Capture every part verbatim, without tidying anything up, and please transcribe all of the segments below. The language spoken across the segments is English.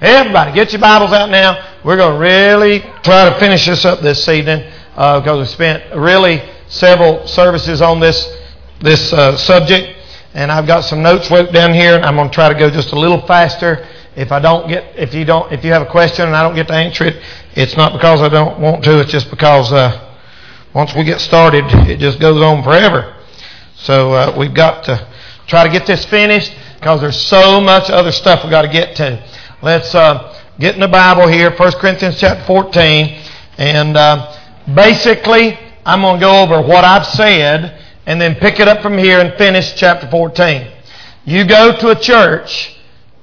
Everybody, get your Bibles out now. We're going to really try to finish this up this evening uh, because we spent really several services on this this uh, subject, and I've got some notes wrote down here, and I'm going to try to go just a little faster. If I don't get, if you don't, if you have a question and I don't get to answer it, it's not because I don't want to. It's just because uh, once we get started, it just goes on forever. So uh, we've got to try to get this finished because there's so much other stuff we've got to get to. Let's uh, get in the Bible here, First Corinthians chapter fourteen. And uh, basically, I'm going to go over what I've said and then pick it up from here and finish chapter fourteen. You go to a church,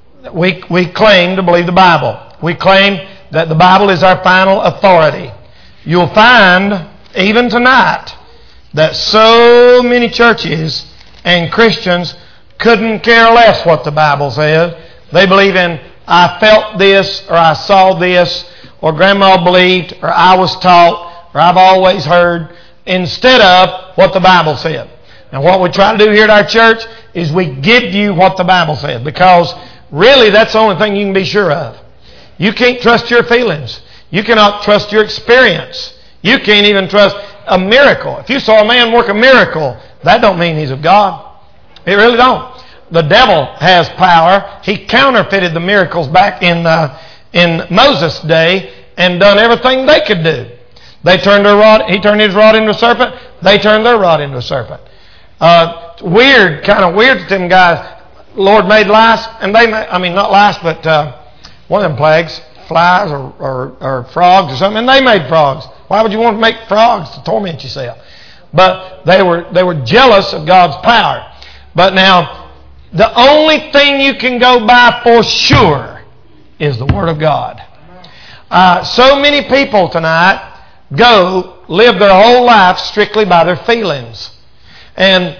we, we claim to believe the Bible. We claim that the Bible is our final authority. You'll find, even tonight, that so many churches and Christians couldn't care less what the Bible says. They believe in I felt this, or I saw this, or Grandma believed, or I was taught, or I've always heard, instead of what the Bible said. Now what we try to do here at our church is we give you what the Bible said, because really that's the only thing you can be sure of. You can't trust your feelings. You cannot trust your experience. You can't even trust a miracle. If you saw a man work a miracle, that don't mean he's of God. It really don't. The devil has power. He counterfeited the miracles back in uh, in Moses' day and done everything they could do. They turned their rod. He turned his rod into a serpent. They turned their rod into a serpent. Uh, weird, kind of weird that them guys. Lord made lice, and they. Made, I mean, not lice, but uh, one of them plagues, flies or, or or frogs or something. And they made frogs. Why would you want to make frogs to torment yourself? But they were they were jealous of God's power. But now, the only thing you can go by for sure is the Word of God. Uh, so many people tonight go live their whole life strictly by their feelings. And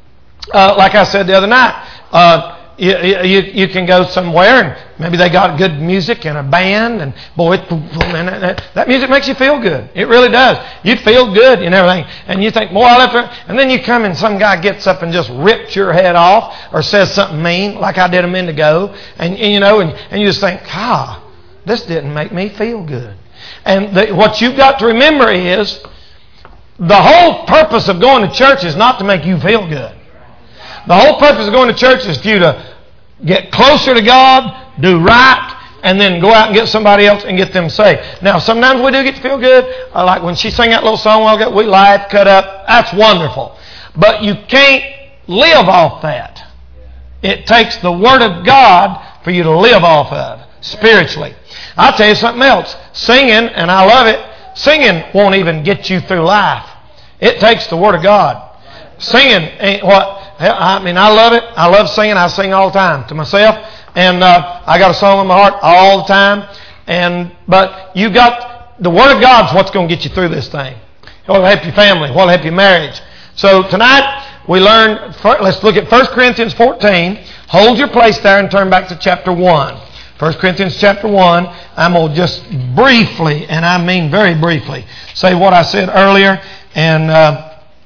uh, like I said the other night, uh, you, you, you can go somewhere and maybe they got good music and a band, and boy, it, man, that, that music makes you feel good. It really does. You feel good and everything. And you think, boy, I left her. And then you come and some guy gets up and just rips your head off or says something mean like I did a minute ago. And, and you know, and, and you just think, ah, this didn't make me feel good. And the, what you've got to remember is the whole purpose of going to church is not to make you feel good. The whole purpose of going to church is for you to get closer to God, do right, and then go out and get somebody else and get them saved. Now, sometimes we do get to feel good. Uh, like when she sang that little song a while ago, we laughed, cut up. That's wonderful. But you can't live off that. It takes the Word of God for you to live off of spiritually. I'll tell you something else. Singing, and I love it, singing won't even get you through life. It takes the Word of God. Singing ain't what... I mean, I love it. I love singing. I sing all the time to myself. And uh, I got a song in my heart all the time. And But you got... The Word of God's what's going to get you through this thing. What'll help your family. What'll help your marriage. So tonight, we learn... Let's look at First Corinthians fourteen. Hold your place there and turn back to chapter one. First Corinthians chapter one. I'm going to just briefly, and I mean very briefly, say what I said earlier. And... Uh,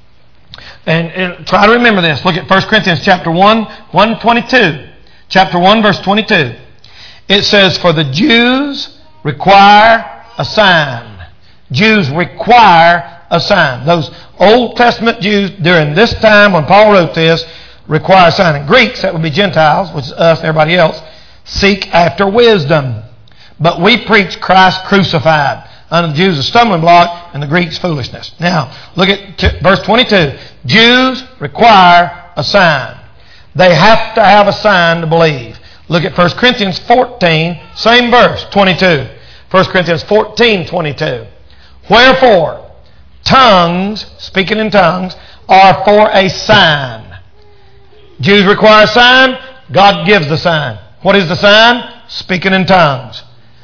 And, and try to remember this. Look at First Corinthians chapter one, one twenty-two. Chapter one, verse twenty-two. It says, for the Jews require a sign. Jews require a sign. Those Old Testament Jews during this time when Paul wrote this require a sign. And Greeks, that would be Gentiles, which is us and everybody else, seek after wisdom. But we preach Christ crucified. Unto the Jews a stumbling block, and the Greeks foolishness. Now, look at t- verse twenty-two. Jews require a sign. They have to have a sign to believe. Look at First Corinthians fourteen, same verse, twenty-two. First Corinthians fourteen, twenty-two. Wherefore, tongues, speaking in tongues, are for a sign. Jews require a sign. God gives the sign. What is the sign? Speaking in tongues.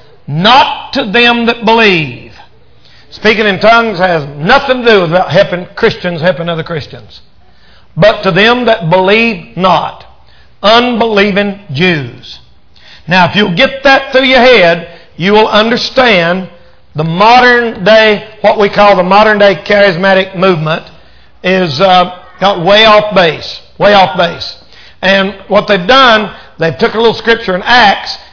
Not to them that believe. Speaking in tongues has nothing to do with helping Christians helping other Christians. But to them that believe not. Unbelieving Jews. Now, if you'll get that through your head, you will understand the modern day, what we call the modern day charismatic movement, is uh, got way off base. Way off base. And what they've done, they've took a little scripture in Acts,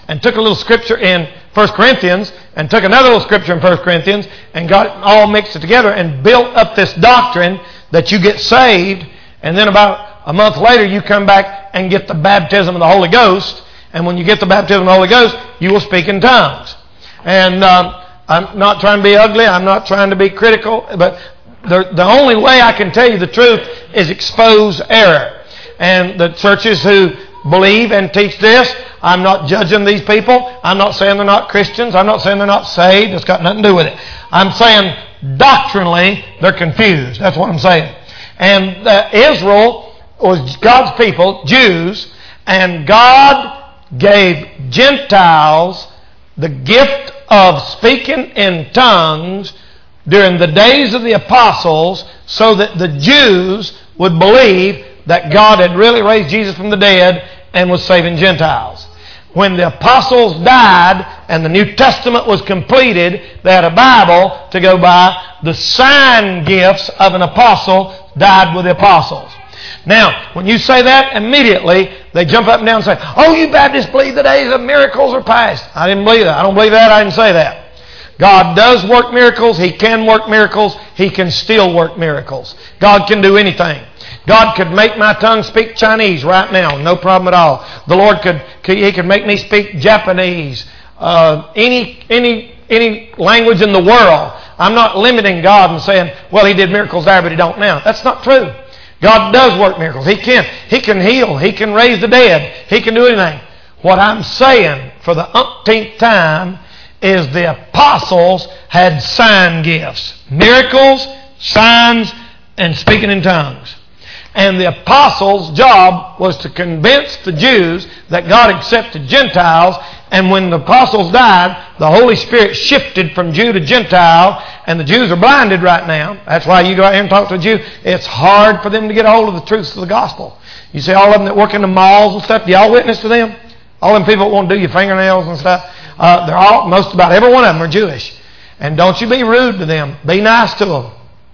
and took a little scripture in First Corinthians and took another little scripture in First Corinthians and got it all mixed it together and built up this doctrine that you get saved, and then about a month later you come back and get the baptism of the Holy Ghost, and when you get the baptism of the Holy Ghost, you will speak in tongues. And um, I'm not trying to be ugly, I'm not trying to be critical, but the, the only way I can tell you the truth is expose error. And the churches who believe and teach this, I'm not judging these people. I'm not saying they're not Christians. I'm not saying they're not saved. It's got nothing to do with it. I'm saying doctrinally they're confused. That's what I'm saying. And uh, Israel was God's people, Jews, and God gave Gentiles the gift of speaking in tongues during the days of the apostles so that the Jews would believe that God had really raised Jesus from the dead and was saving Gentiles. When the apostles died and the New Testament was completed, they had a Bible to go by. The sign gifts of an apostle died with the apostles. Now, when you say that, immediately they jump up and down and say, oh, you Baptists believe the days of miracles are past. I didn't believe that. I don't believe that. I didn't say that. God does work miracles. He can work miracles. He can still work miracles. God can do anything. God could make my tongue speak Chinese right now, no problem at all. The Lord could, could He could make me speak Japanese, uh, any any any language in the world. I'm not limiting God and saying, well, He did miracles there, but He don't now. That's not true. God does work miracles. He can. He can heal. He can raise the dead. He can do anything. What I'm saying for the umpteenth time is the apostles had sign gifts. Miracles, signs, and speaking in tongues. And the apostles' job was to convince the Jews that God accepted Gentiles. And when the apostles died, the Holy Spirit shifted from Jew to Gentile. And the Jews are blinded right now. That's why you go out here and talk to a Jew. It's hard for them to get a hold of the truths of the gospel. You see all of them that work in the malls and stuff. Do y'all witness to them? All them people that want to do your fingernails and stuff. Uh, they're all, most about every one of them are Jewish. And don't you be rude to them. Be nice to them.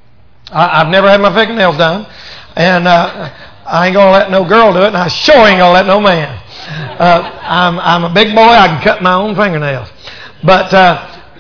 I, I've never had my fingernails done. And uh, I ain't going to let no girl do it, and I sure ain't going to let no man. Uh, I'm, I'm a big boy. I can cut my own fingernails. But uh, uh,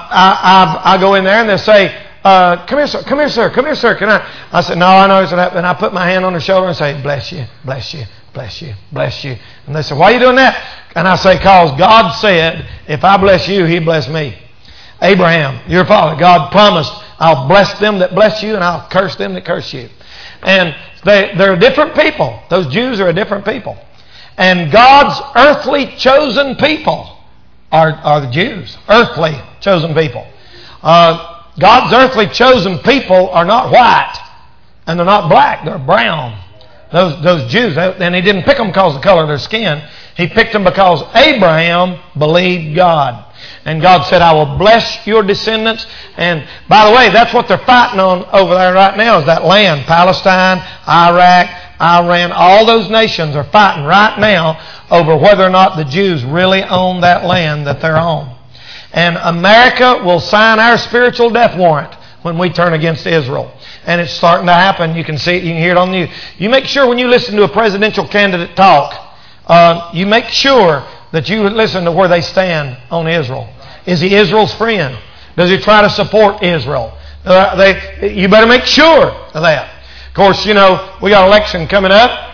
I, I, I go in there, and they'll say, uh, come here, sir. Come here, sir. Come here, sir. Can I? I said, no, I know. And I put my hand on their shoulder and say, bless you, bless you, bless you, bless you. And they say, why are you doing that? And I say, because God said, if I bless you, He bless me. Abraham, your father, God promised, I'll bless them that bless you, and I'll curse them that curse you. And they, they're different people. Those Jews are a different people. And God's earthly chosen people are, are the Jews. Earthly chosen people. Uh, God's earthly chosen people are not white. And they're not black. They're brown. Those, those Jews. And He didn't pick them because of the color of their skin. He picked them because Abraham believed God. And God said, I will bless your descendants. And by the way, that's what they're fighting on over there right now is that land. Palestine, Iraq, Iran, all those nations are fighting right now over whether or not the Jews really own that land that they're on. And America will sign our spiritual death warrant when we turn against Israel. And it's starting to happen. You can see it. You can hear it on the news. You make sure when you listen to a presidential candidate talk, uh, you make sure that you listen to where they stand on Israel. Is he Israel's friend? Does he try to support Israel? Uh, they, you better make sure of that. Of course, you know, we got an election coming up.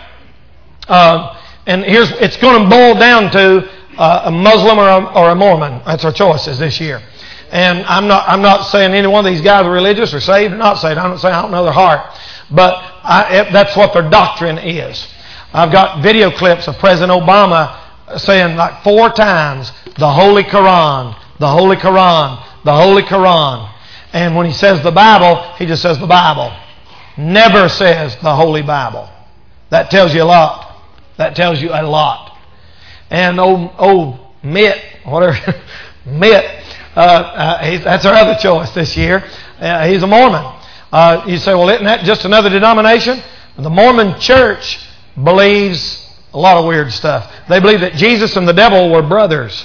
Uh, and here's it's going to boil down to uh, a Muslim or a, or a Mormon. That's our choices this year. And I'm not I'm not saying any one of these guys are religious or saved or not saved. I'm not saying I don't know their heart. But I, it, that's what their doctrine is. I've got video clips of President Obama saying like four times, the Holy Quran, the Holy Quran, the Holy Quran. And when he says the Bible, he just says the Bible. Never says the Holy Bible. That tells you a lot. That tells you a lot. And old, old Mitt, whatever, Mitt, uh, uh, he's, that's our other choice this year. Uh, he's a Mormon. Uh, you say, well, isn't that just another denomination? The Mormon Church believes a lot of weird stuff. They believe that Jesus and the devil were brothers.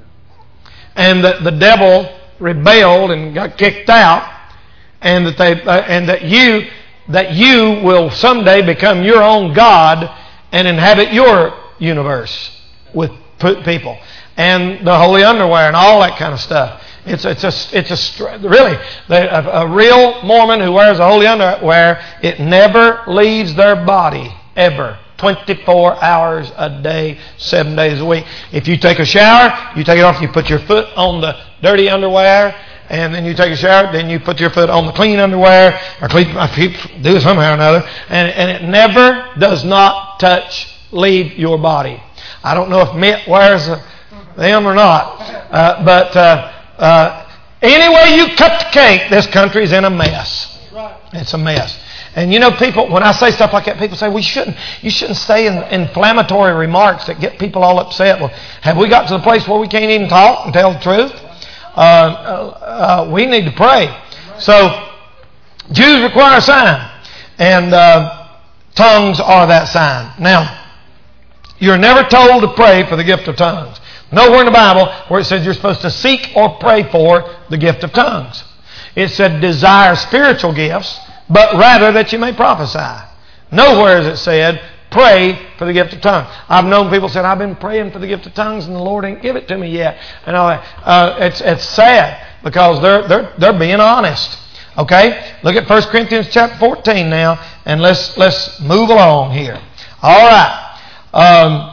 And that the devil rebelled and got kicked out. And that they uh, and that you that you will someday become your own God and inhabit your universe with people. and the holy underwear and all that kind of stuff. It's it's a it's a really a, a real Mormon who wears a holy underwear. It never leaves their body ever. twenty-four hours a day, seven days a week. If you take a shower, you take it off. You put your foot on the dirty underwear, and then you take a shower. Then you put your foot on the clean underwear, or clean. Do it somehow or another, and and it never does not touch, leave your body. I don't know if Mitt wears them or not, uh, but. Uh, Uh, any way you cut the cake, this country's in a mess. It's a mess. And you know, people, when I say stuff like that, people say, well, you shouldn't, you shouldn't say in, inflammatory remarks that get people all upset. Well, have we got to the place where we can't even talk and tell the truth? Uh, uh, uh, we need to pray. So, Jews require a sign. And uh, tongues are that sign. Now, you're never told to pray for the gift of tongues. Nowhere in the Bible where it says you're supposed to seek or pray for the gift of tongues. It said desire spiritual gifts, but rather that you may prophesy. Nowhere is it said pray for the gift of tongues. I've known people say, I've been praying for the gift of tongues and the Lord ain't give it to me yet. And all that. Uh, it's it's sad because they're they're they're being honest. Okay, look at First Corinthians chapter fourteen now, and let's let's move along here. All right. Um,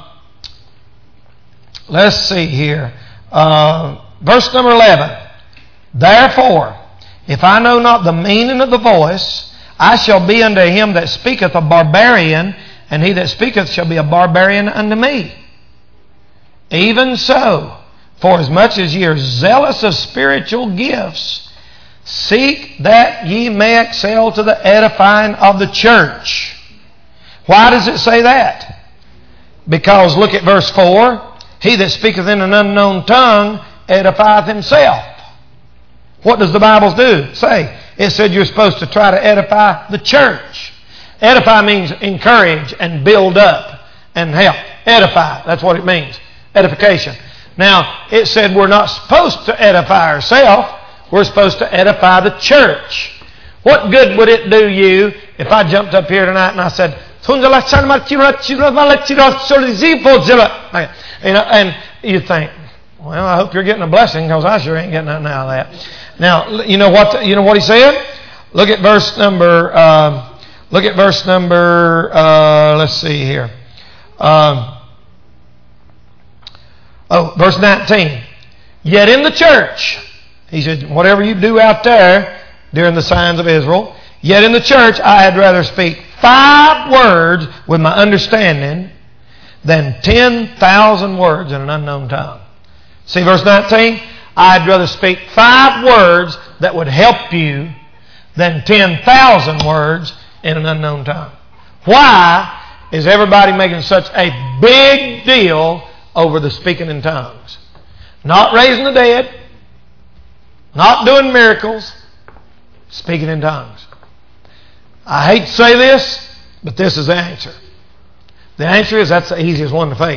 Let's see here. Uh, verse number eleven. Therefore, if I know not the meaning of the voice, I shall be unto him that speaketh a barbarian, and he that speaketh shall be a barbarian unto me. Even so, for as much as ye are zealous of spiritual gifts, seek that ye may excel to the edifying of the church. Why does it say that? Because look at verse four. He that speaketh in an unknown tongue edifieth himself. What does the Bible do? Say, it said you're supposed to try to edify the church. Edify means encourage and build up and help. Edify, that's what it means. Edification. Now, it said we're not supposed to edify ourselves. We're supposed to edify the church. What good would it do you if I jumped up here tonight and I said, you know, and you think, well, I hope you're getting a blessing because I sure ain't getting nothing out of that. Now, you know what? You know what he said? Look at verse number. Uh, look at verse number. Uh, let's see here. Um, oh, verse nineteen. Yet in the church, he said, whatever you do out there during the signs of Israel, yet in the church I had rather speak five words with my understanding than ten thousand words in an unknown tongue. See verse nineteen? I'd rather speak five words that would help you than ten thousand words in an unknown tongue. Why is everybody making such a big deal over the speaking in tongues? Not raising the dead, not doing miracles, speaking in tongues. I hate to say this, but this is the answer. The answer is that's the easiest one to fake.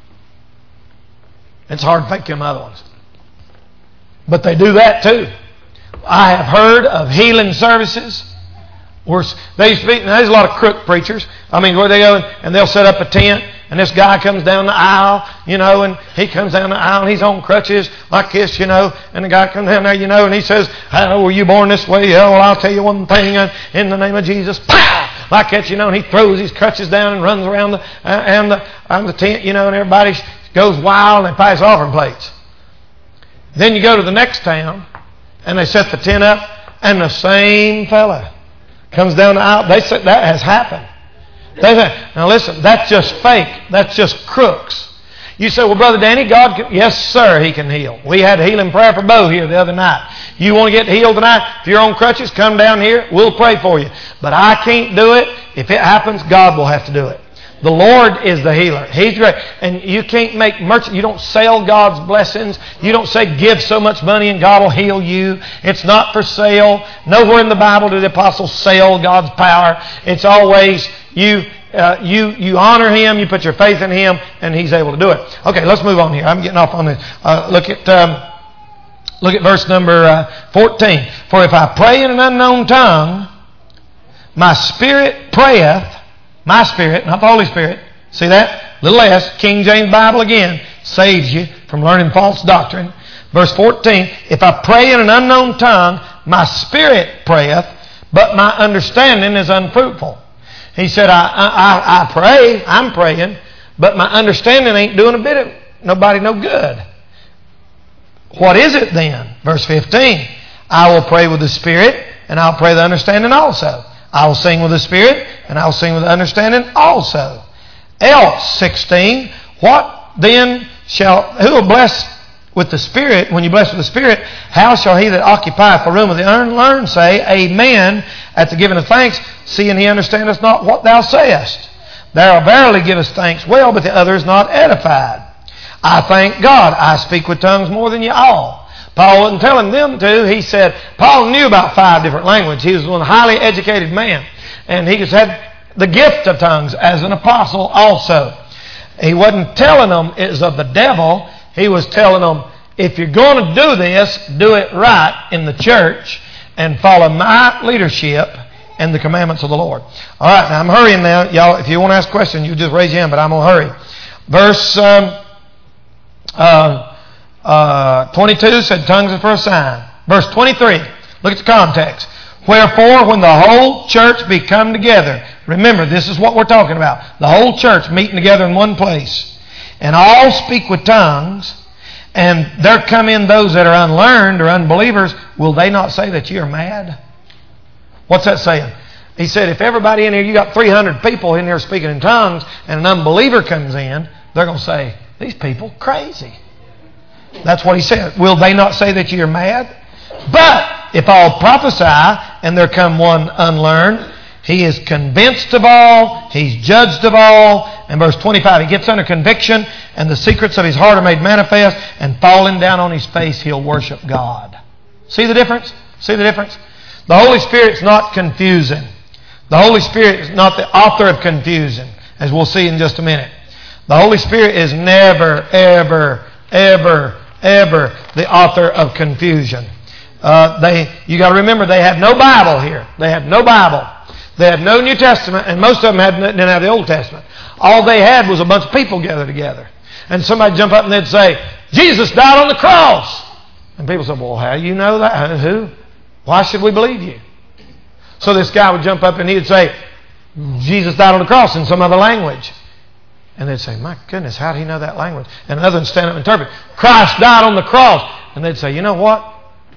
It's hard to fake them other ones. But they do that too. I have heard of healing services where they speak, and there's a lot of crook preachers. I mean, where they go and they'll set up a tent, and this guy comes down the aisle, you know, and he comes down the aisle and he's on crutches like this, you know, and the guy comes down there, you know, and he says, how were you born this way? Yeah, well, I'll tell you one thing, in the name of Jesus, pow! Like that, you know, and he throws his crutches down and runs around the, uh, and the, around the tent, you know, and everybody goes wild and they pass offering plates. Then you go to the next town and they set the tent up and the same fella comes down the aisle. They said that has happened. They say, now listen, that's just fake. That's just crooks. You say, well, Brother Danny, God can... Yes, sir, He can heal. We had healing prayer for Bo here the other night. You want to get healed tonight? If you're on crutches, come down here. We'll pray for you. But I can't do it. If it happens, God will have to do it. The Lord is the healer. He's great. And you can't make merchant. You don't sell God's blessings. You don't say give so much money and God will heal you. It's not for sale. Nowhere in the Bible do the apostles sell God's power. It's always you uh, you you honor Him, you put your faith in Him, and He's able to do it. Okay, let's move on here. I'm getting off on this. Uh, look at um, look at verse number uh, fourteen. For if I pray in an unknown tongue, my spirit prayeth. My spirit, not the Holy Spirit. See that? Little s, King James Bible again. Saves you from learning false doctrine. Verse fourteen, if I pray in an unknown tongue, my spirit prayeth, but my understanding is unfruitful. He said, I, I, I pray, I'm praying, but my understanding ain't doing a bit of nobody no good. What is it then? Verse fifteen, I will pray with the Spirit, and I'll pray the understanding also. I will sing with the Spirit, and I'll sing with the understanding also. Else, sixteen, what then shall, who will bless with the Spirit, when you bless with the Spirit, how shall he that occupieth the room of the unlearned say, Amen, at the giving of thanks, seeing he understandeth not what thou sayest? Thou verily givest thanks well, but the other is not edified. I thank God, I speak with tongues more than ye all. Paul wasn't telling them to. He said, Paul knew about five different languages. He was one highly educated man. And he had the gift of tongues as an apostle also. He wasn't telling them it was of the devil. He was telling them, if you're going to do this, do it right in the church and follow my leadership and the commandments of the Lord. All right, now I'm hurrying now. Y'all, if you want to ask a question, you just raise your hand, but I'm going to hurry. Verse um, uh, uh, twenty-two said, tongues are for a sign. Verse twenty-three, look at the context. Wherefore, when the whole church be come together, remember, this is what we're talking about. The whole church meeting together in one place, and all speak with tongues, and there come in those that are unlearned or unbelievers, will they not say that you are mad? What's that saying? He said, if everybody in here, you got three hundred people in here speaking in tongues, and an unbeliever comes in, they're going to say, these people crazy. That's what he said. Will they not say that you are mad? But if all prophesy, and there come one unlearned, he is convinced of all, he's judged of all. And verse twenty-five, he gets under conviction, and the secrets of his heart are made manifest, and falling down on his face, he'll worship God. See the difference? See the difference? The Holy Spirit's not confusing. The Holy Spirit is not the author of confusion, as we'll see in just a minute. The Holy Spirit is never, ever, ever, ever the author of confusion. Uh, they, you got to remember, they had no Bible here. They had no Bible. They had no New Testament, and most of them had, didn't have the Old Testament. All they had was a bunch of people gathered together. And somebody jump up and they'd say, Jesus died on the cross. And people said, well, how do you know that? Who? Why should we believe you? So this guy would jump up and he'd say, Jesus died on the cross in some other language. And they'd say, my goodness, how did he know that language? And another would stand up and interpret, Christ died on the cross. And they'd say, you know what?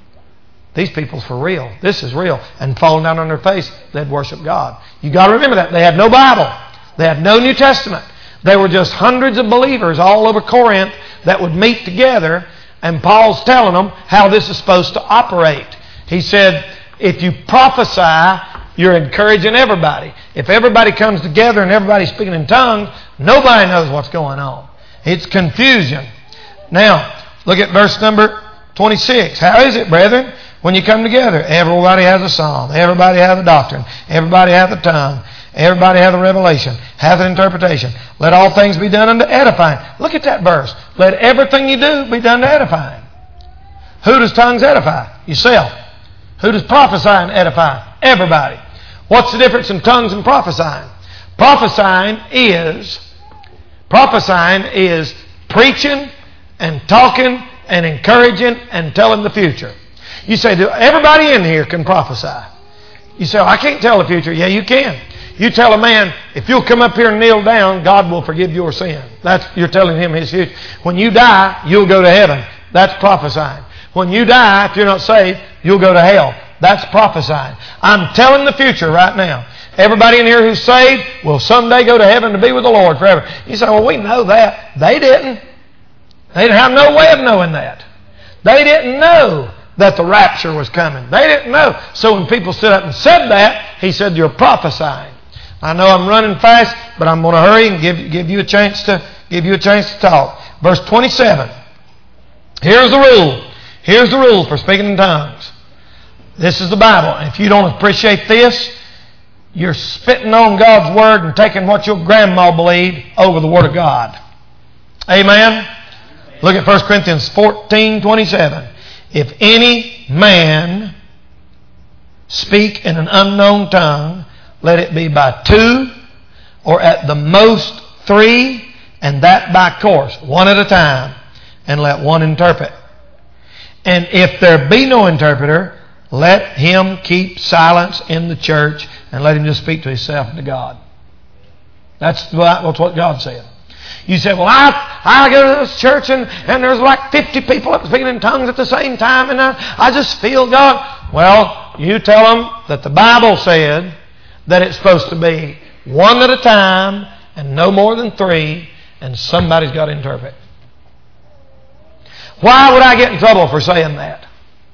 These people's for real. This is real. And falling down on their face, they'd worship God. You got to remember that. They had no Bible. They had no New Testament. They were just hundreds of believers all over Corinth that would meet together. And Paul's telling them how this is supposed to operate. He said, if you prophesy, you're encouraging everybody. If everybody comes together and everybody's speaking in tongues, nobody knows what's going on. It's confusion. Now, look at verse number twenty-six. How is it, brethren, when you come together? Everybody has a psalm. Everybody has a doctrine. Everybody has a tongue. Everybody has a revelation. Has an interpretation. Let all things be done unto edifying. Look at that verse. Let everything you do be done to edifying. Who does tongues edify? Yourself. Who does prophesying edify? Everybody. What's the difference in tongues and prophesying? Prophesying is prophesying is preaching and talking and encouraging and telling the future. You say, everybody in here can prophesy. You say, oh, I can't tell the future. Yeah, you can. You tell a man, if you'll come up here and kneel down, God will forgive your sin. That's, you're telling him his future. When you die, you'll go to heaven. That's prophesying. When you die, if you're not saved, you'll go to hell. That's prophesying. I'm telling the future right now. Everybody in here who's saved will someday go to heaven to be with the Lord forever. You say, well, we know that. They didn't. They didn't have no way of knowing that. They didn't know that the rapture was coming. They didn't know. So when people stood up and said that, he said, you're prophesying. I know I'm running fast, but I'm going to hurry and give, give you a chance to give you a chance to talk. Verse twenty-seven. Here's the rule. Here's the rule for speaking in tongues. This is the Bible. If you don't appreciate this, you're spitting on God's Word and taking what your grandma believed over the Word of God. Amen? Look at First Corinthians fourteen twenty-seven. If any man speak in an unknown tongue, let it be by two or at the most three, and that by course, one at a time, and let one interpret. And if there be no interpreter, let him keep silence in the church and let him just speak to himself and to God. That's what God said. You say, well, I, I go to this church and, and there's like fifty people up speaking in tongues at the same time and I, I just feel God. Well, you tell them that the Bible said that it's supposed to be one at a time and no more than three, and somebody's got to interpret. Why would I get in trouble for saying that?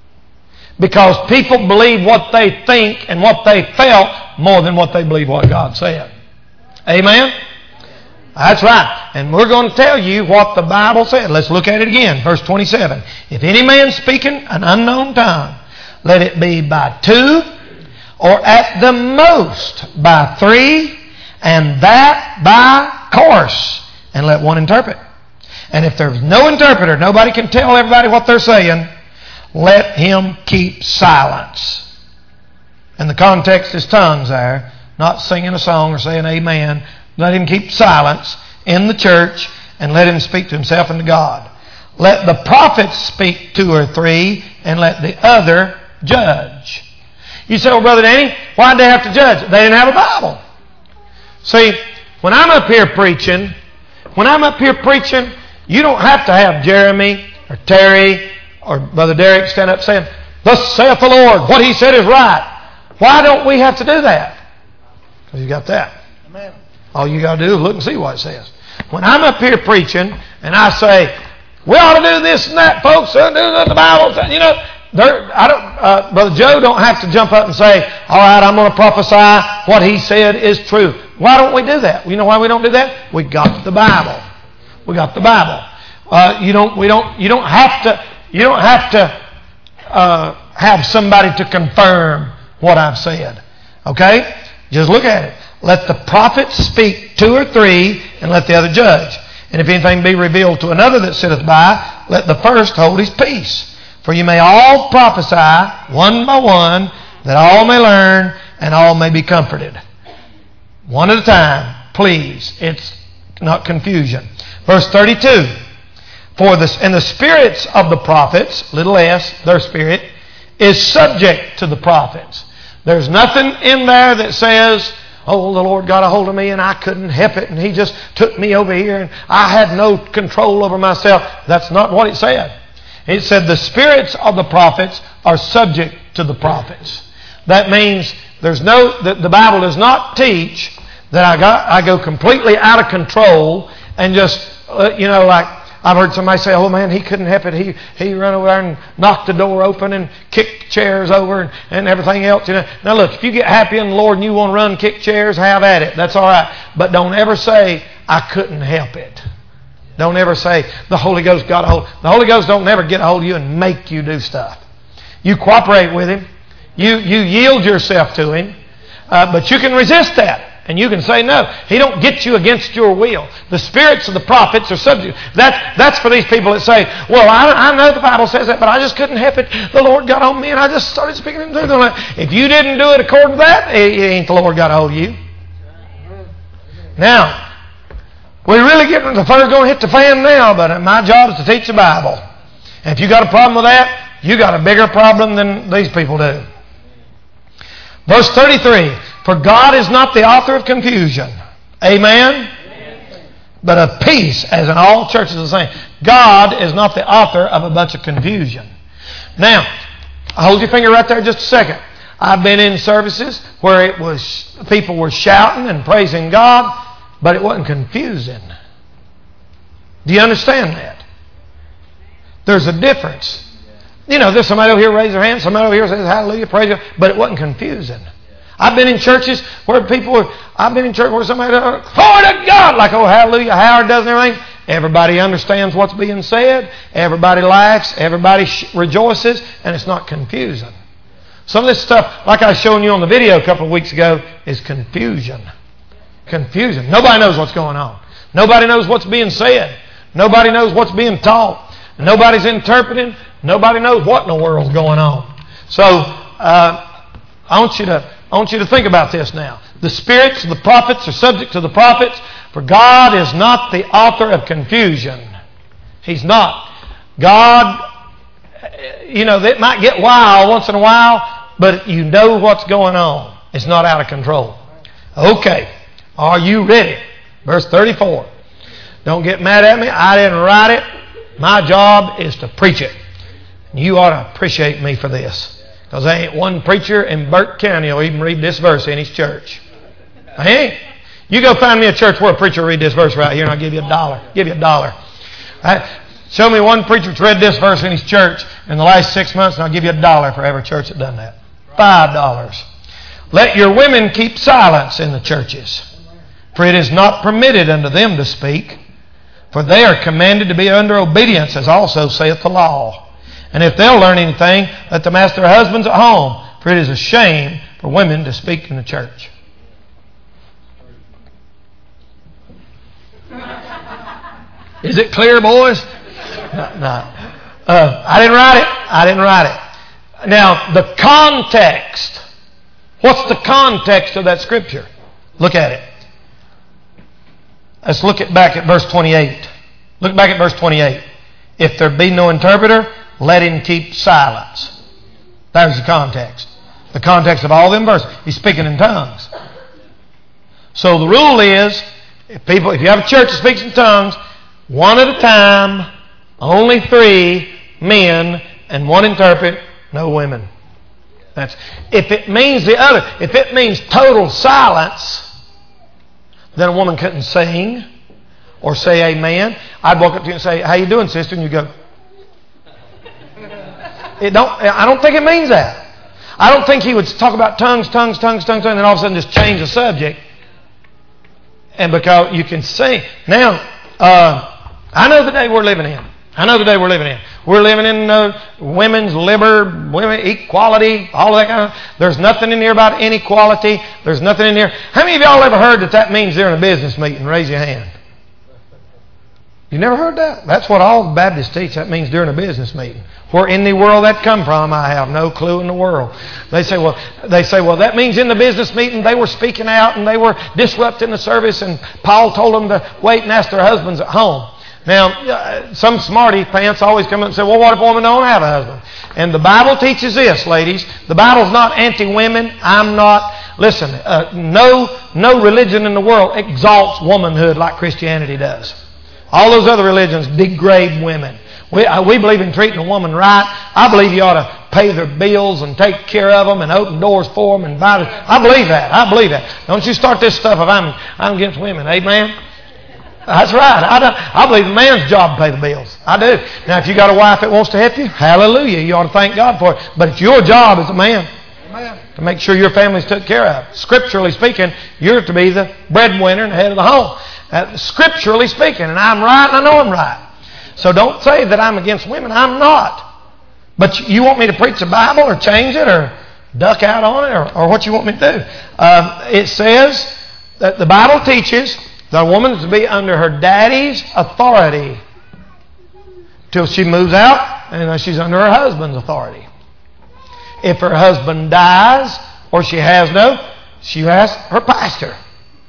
Because people believe what they think and what they felt more than what they believe what God said. Amen? That's right. And we're going to tell you what the Bible said. Let's look at it again. Verse twenty-seven. If any man speaking an unknown tongue, let it be by two, or at the most by three, and that by course, and let one interpret. And if there's no interpreter, nobody can tell everybody what they're saying, let him keep silence. And the context is tongues there, not singing a song or saying amen. Let him keep silence in the church and let him speak to himself and to God. Let the prophets speak two or three and let the other judge. You say, well, Brother Danny, why'd they have to judge? They didn't have a Bible. See, when I'm up here preaching, when I'm up here preaching, you don't have to have Jeremy or Terry or Brother Derek stand up saying, thus saith the Lord, what he said is right. Why don't we have to do that? Because you got that. Amen. All you got to do is look and see what it says. When I'm up here preaching and I say, we ought to do this and that, folks, do what the Bible says, you know, I don't, uh, Brother Joe don't have to jump up and say, all right, I'm going to prophesy what he said is true. Why don't we do that? You know why we don't do that? We got the Bible. We got the Bible. Uh, you don't. We don't. You don't have to. You don't have to uh, have somebody to confirm what I've said. Okay? Just look at it. Let the prophets speak two or three, and let the other judge. And if anything be revealed to another that sitteth by, let the first hold his peace. For you may all prophesy one by one, that all may learn and all may be comforted. One at a time, please. It's not confusion. Verse thirty-two. For this, and the spirits of the prophets, little s, their spirit, is subject to the prophets. There's nothing in there that says, oh, the Lord got a hold of me and I couldn't help it and He just took me over here and I had no control over myself. That's not what it said. It said the spirits of the prophets are subject to the prophets. That means there's no, the, the Bible does not teach that I got I go completely out of control and just, uh, you know, like, I've heard somebody say, oh man, he couldn't help it. He he ran over there and knocked the door open and kicked chairs over and, and everything else. You know. Now look, if you get happy in the Lord and you want to run and kick chairs, have at it. That's all right. But don't ever say, I couldn't help it. Don't ever say, the Holy Ghost got a hold. The Holy Ghost don't never get a hold of you and make you do stuff. You cooperate with Him. You, you yield yourself to Him. Uh, but you can resist that. And you can say no. He don't get you against your will. The spirits of the prophets are subject. That, that's for these people that say, well, I, I know the Bible says that, but I just couldn't help it. The Lord got on me and I just started speaking in truth. If you didn't do it according to that, it ain't the Lord got a hold of you. Now, we really get the fire's going to hit the fan now, but my job is to teach the Bible. And if you got a problem with that, you got a bigger problem than these people do. Verse thirty-three, for God is not the author of confusion. Amen? Amen. But of peace, as in all churches are saying. God is not the author of a bunch of confusion. Now, hold your finger right there just a second. I've been in services where it was people were shouting and praising God, but it wasn't confusing. Do you understand that? There's a difference. You know, there's somebody over here raise their hand, somebody over here says hallelujah, praise God, but it wasn't confusing. I've been in churches where people were, I've been in church where somebody, glory to God, like, oh, hallelujah, Howard does and everything. Everybody understands what's being said. Everybody laughs. Everybody sh- rejoices, and it's not confusing. Some of this stuff, like I was showing you on the video a couple of weeks ago, is confusion. Confusion. Nobody knows what's going on. Nobody knows what's being said. Nobody knows what's being taught. Nobody's interpreting. Nobody knows what in the world's going on. So, uh, I want you to I want you to think about this now. The spirits of the prophets are subject to the prophets. For For God is not the author of confusion. He's not. God, you know, it might get wild once in a while, but you know what's going on. It's not out of control. Okay. Are you ready? Verse thirty-four. Don't get mad at me. I didn't write it. My job is to preach it. You ought to appreciate me for this. Because there ain't one preacher in Burke County who'll even read this verse in his church. I ain't. You go find me a church where a preacher will read this verse right here and I'll give you a dollar. Give you a dollar. Right? Show me one preacher that's read this verse in his church in the last six months and I'll give you a dollar for every church that's done that. Five dollars. Let your women keep silence in the churches, for it is not permitted unto them to speak, for they are commanded to be under obedience, as also saith the law. And if they'll learn anything, let them ask their husbands at home, for it is a shame for women to speak in the church. Is it clear, boys? No. no. Uh, I didn't write it. I didn't write it. Now, the context. What's the context of that scripture? Look at it. Let's look at back at verse twenty-eight. Look back at verse twenty-eight. If there be no interpreter, let him keep silence. There's the context. The context of all them verses. He's speaking in tongues. So the rule is, if people, if you have a church that speaks in tongues, one at a time, only three men, and one interpret, no women. That's if it means the other. If it means total silence, then a woman couldn't sing or say amen. I'd walk up to you and say, "How you doing, sister?" And you go, "It don't." I don't think it means that. I don't think he would talk about tongues, tongues, tongues, tongues, and then all of a sudden just change the subject. And because you can sing now, uh, I know the day we're living in. I know the day we're living in. We're living in uh, women's liber, women equality, all of that kind of. There's nothing in here about inequality. There's nothing in here. How many of y'all ever heard that that means they're in a business meeting? Raise your hand. You never heard that? That's what all the Baptists teach. That means during a business meeting. Where in the world that come from, I have no clue in the world. They say, well, they say, well, that means in the business meeting they were speaking out and they were disrupting the service, and Paul told them to wait and ask their husbands at home. Now, some smarty pants always come up and say, well, what if a woman don't have a husband? And the Bible teaches this, ladies. The Bible's not anti-women. I'm not. Listen, uh, no, no religion in the world exalts womanhood like Christianity does. All those other religions degrade women. We, uh, we believe in treating a woman right. I believe you ought to pay their bills and take care of them and open doors for them and buy them. I believe that. I believe that. Don't you start this stuff if I'm, I'm against women. Amen? That's right. I, don't, I believe the man's job to pay the bills. I do. Now, if you got a wife that wants to help you, hallelujah. You ought to thank God for it. But it's your job as a man Amen. To make sure your family's taken care of. Scripturally speaking, you're to be the breadwinner and head of the home. Uh, scripturally speaking. And I'm right and I know I'm right. So don't say that I'm against women. I'm not. But you want me to preach the Bible or change it or duck out on it or, or what you want me to do? Uh, it says that the Bible teaches that a woman is to be under her daddy's authority till she moves out, and she's under her husband's authority. If her husband dies or she has no, she has her pastor.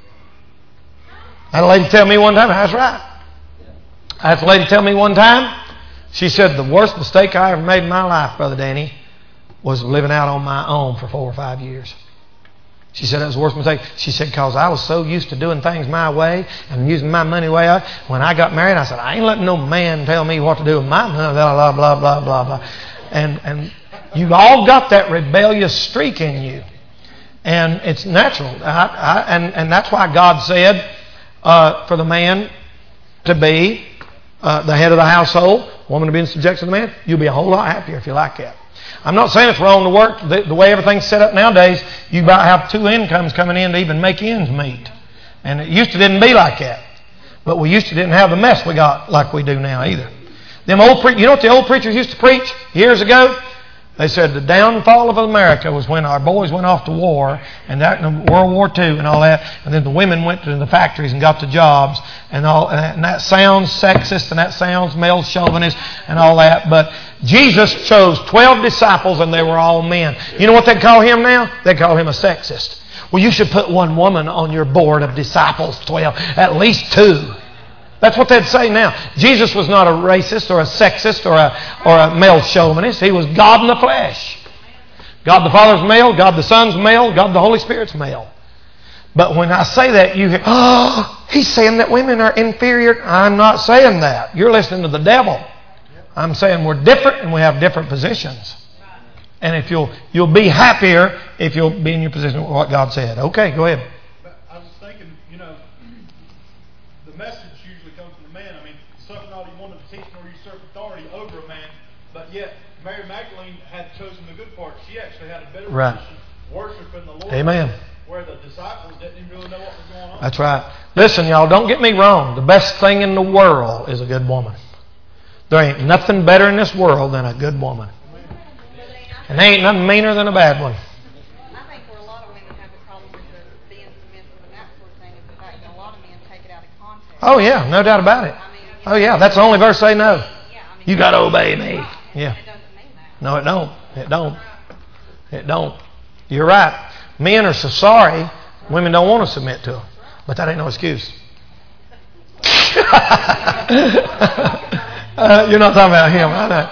I had a lady tell me one time, that's right. I had a lady tell me one time, she said, the worst mistake I ever made in my life, Brother Danny, was living out on my own for four or five years. She said that was the worst mistake. She said, because I was so used to doing things my way and using my money way up. When I got married, I said, I ain't letting no man tell me what to do with my money, blah, blah, blah, blah, blah, blah. And, and you've all got that rebellious streak in you. And it's natural. I, I, and, and that's why God said uh, for the man to be uh, the head of the household, woman to be in subjection to the man, you'll be a whole lot happier if you like that. I'm not saying it's wrong to work. The, the way everything's set up nowadays, you about have two incomes coming in to even make ends meet. And it used to didn't be like that. But we used to didn't have the mess we got like we do now either. Them old pre- you know what the old preachers used to preach years ago? They said the downfall of America was when our boys went off to war, and that in World War Two and all that, and then the women went to the factories and got the jobs, and all, and that sounds sexist, and that sounds male chauvinist, and all that. But Jesus chose twelve disciples, and they were all men. You know what they call him now? They call him a sexist. Well, you should put one woman on your board of disciples, twelve, at least two. That's what they'd say now. Jesus was not a racist or a sexist or a, or a male chauvinist. He was God in the flesh. God the Father's male, God the Son's male, God the Holy Spirit's male. But when I say that, you hear, oh, he's saying that women are inferior. I'm not saying that. You're listening to the devil. I'm saying we're different and we have different positions. And if you'll you'll be happier if you'll be in your position with what God said. Okay, go ahead. But I was thinking, you know, the message usually comes from the man. I mean, suffer not a woman to teach nor usurp authority over a man. But yet, Mary Magdalene had chosen the good part. She actually had a better right. position, worshiping the Lord. Amen. Where the disciples didn't really know what was going on. That's right. Listen, y'all, don't get me wrong. The best thing in the world is a good woman. There ain't nothing better in this world than a good woman. And there ain't nothing meaner than a bad one. I think where a lot of women have a problem with the being submissive and that sort of thing is the fact that a lot of men take it out of context. Oh, yeah, no doubt about it. I mean, oh, yeah, that's the only verse they know. Yeah, I mean, you got to obey me. Yeah. It doesn't mean that. No, it don't. It don't. It don't. You're right. Men are so sorry, women don't want to submit to them. But that ain't no excuse. uh, you're not talking about him, I know.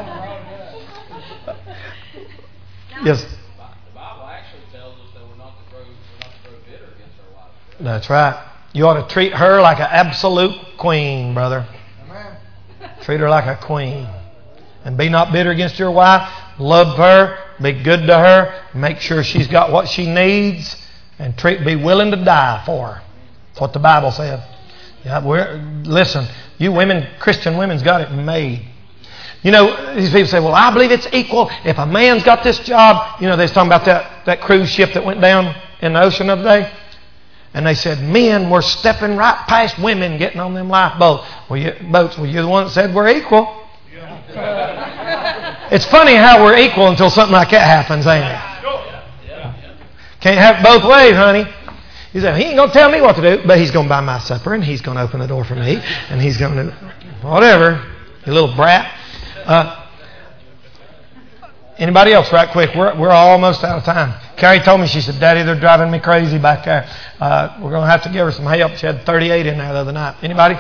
Yes. The Bible actually tells us that we're not to grow, we're not to grow bitter against our wives. That's right. You ought to treat her like an absolute queen, brother. Amen. Treat her like a queen. And be not bitter against your wife. Love her. Be good to her. Make sure she's got what she needs. And treat, be willing to die for her. That's what the Bible said. Yeah, we're, listen, you women, Christian women's got it made. You know, these people say, well, I believe it's equal. If a man's got this job, you know, they was talking about that, that cruise ship that went down in the ocean the other day. And they said, men were stepping right past women getting on them lifeboats. Well, you, boats. Well, you're the one that said we're equal. It's funny how we're equal until something like that happens, ain't it? Can't have it both ways, honey. He said, he ain't going to tell me what to do, but he's going to buy my supper, and he's going to open the door for me, and he's going to, whatever, you little brat. Uh, anybody else, right quick? We're we're almost out of time. Carrie told me, she said, Daddy, they're driving me crazy back there. Uh, we're going to have to give her some help. She had thirty-eight in there the other night. Anybody?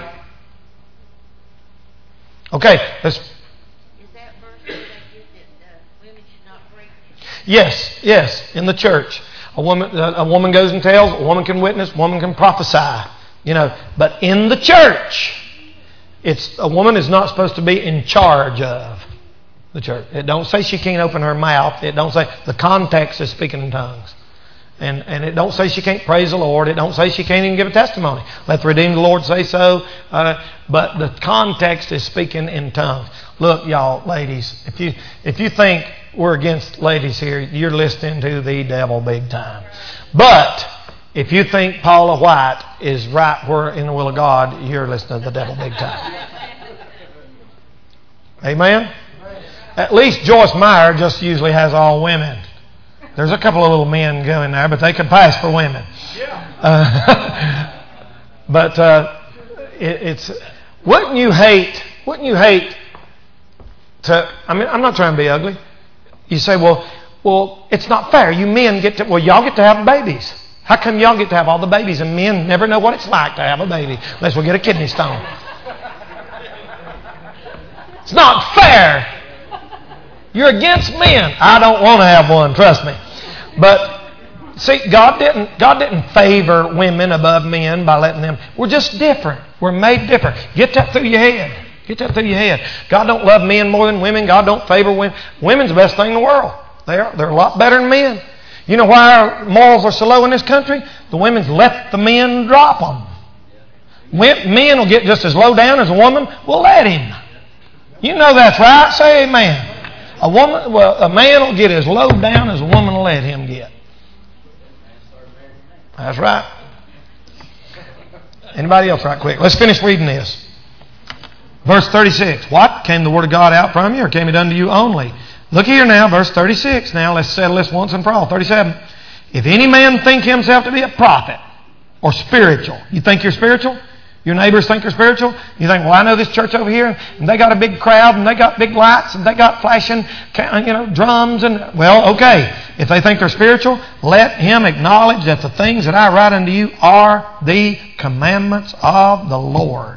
Okay, let's. Is that verse that you that uh, women should not preach? Yes, yes, in the church. A woman, a woman goes and tells, a woman can witness, a woman can prophesy. You know, but in the church, it's a woman is not supposed to be in charge of the church. It don't say she can't open her mouth. It don't say the context is speaking in tongues. And and it don't say she can't praise the Lord. It don't say she can't even give a testimony. Let the redeemed of the Lord say so. Uh, but the context is speaking in tongues. Look, y'all, ladies, if you if you think we're against ladies here, you're listening to the devil big time. But if you think Paula White is right where in the will of God, you're listening to the devil big time. Amen? At least Joyce Meyer just usually has all women. There's a couple of little men going there, but they could pass for women. Uh, but uh, it, it's wouldn't you hate? Wouldn't you hate to? I mean, I'm not trying to be ugly. You say, well, well, it's not fair. You men get to. Well, y'all get to have babies. How come y'all get to have all the babies and men never know what it's like to have a baby unless we get a kidney stone? It's not fair. You're against men. I don't want to have one, trust me. But see, God didn't God didn't favor women above men by letting them. We're just different. We're made different. Get that through your head. Get that through your head. God don't love men more than women. God don't favor women. Women's the best thing in the world. They're they're a lot better than men. You know why our morals are so low in this country? The women's let the men drop them. Men will get just as low down as a woman will let him. You know that's right. Say amen. A woman, well, a man will get as low down as a woman will let him get. That's right. Anybody else right quick? Let's finish reading this. Verse thirty-six. What? Came the word of God out from you, or came it unto you only? Look here now, verse thirty-six. Now let's settle this once and for all. thirty-seven. If any man think himself to be a prophet or spiritual. You think you're spiritual? Your neighbors think they're spiritual? You think, well, I know this church over here, and they got a big crowd, and they got big lights, and they got flashing, you know, drums, and, well, okay. If they think they're spiritual, let him acknowledge that the things that I write unto you are the commandments of the Lord.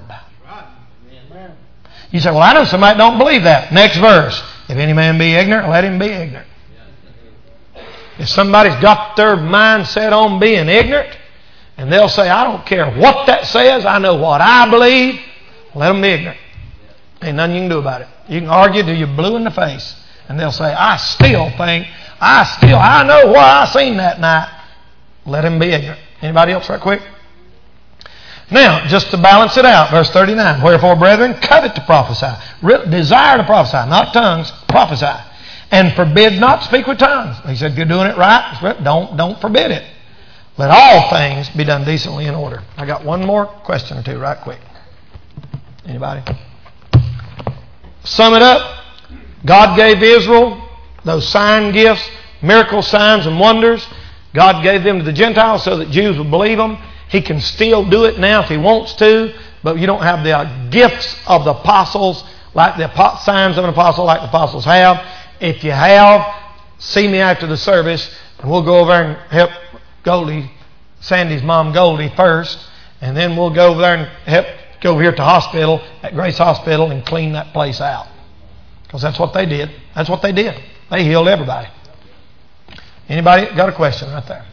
You say, well, I know somebody don't believe that. Next verse. If any man be ignorant, let him be ignorant. If somebody's got their mind set on being ignorant, and they'll say, I don't care what that says, I know what I believe, let them be ignorant. Ain't nothing you can do about it. You can argue till you're blue in the face, and they'll say, I still think, I still, I know what I seen that night. Let them be ignorant. Anybody else right quick? Now, just to balance it out, verse thirty-nine, wherefore, brethren, covet to prophesy. Re- desire to prophesy, not tongues, prophesy. And forbid not to speak with tongues. He said, if you're doing it right, don't, don't forbid it. Let all things be done decently in order. I got one more question or two right quick. Anybody? Sum it up. God gave Israel those sign gifts, miracle signs and wonders. God gave them to the Gentiles so that Jews would believe them. He can still do it now if He wants to, but you don't have the uh, gifts of the apostles, like the apo- signs of an apostle, like the apostles have. If you have, see me after the service, and we'll go over and help Goldie, Sandy's mom Goldie first, and then we'll go over there and help go over here to hospital, at Grace Hospital, and clean that place out. Because that's what they did. That's what they did. They healed everybody. Anybody got a question right there?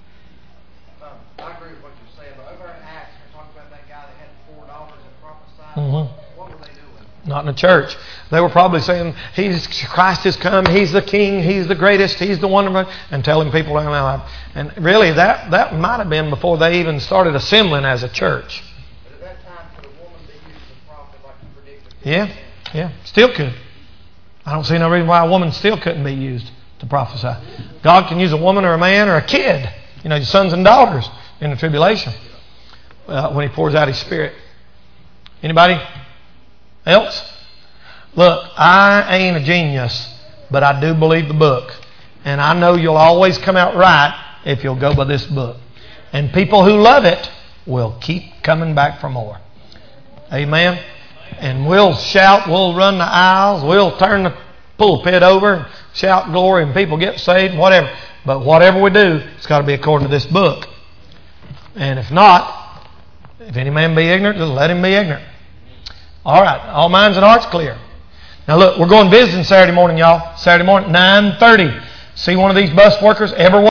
Mm-hmm. What were they doing? Not in the church. They were probably saying, "He's Christ has come. He's the King. He's the greatest. He's the one," and telling people around. And really, that that might have been before they even started assembling as a church. But at that time, could a woman be used as a prophet like you predicted? Yeah, yeah, still could. I don't see no reason why a woman still couldn't be used to prophesy. God can use a woman or a man or a kid. You know, your sons and daughters in the tribulation uh, when He pours out His Spirit. Anybody else? Look, I ain't a genius, but I do believe the book. And I know you'll always come out right if you'll go by this book. And people who love it will keep coming back for more. Amen? And we'll shout, we'll run the aisles, we'll turn the pulpit over, shout glory, and people get saved, whatever. But whatever we do, it's got to be according to this book. And if not, if any man be ignorant, just let him be ignorant. All right, all minds and hearts clear. Now look, we're going visiting Saturday morning, y'all. Saturday morning, nine thirty. See one of these bus workers, everyone.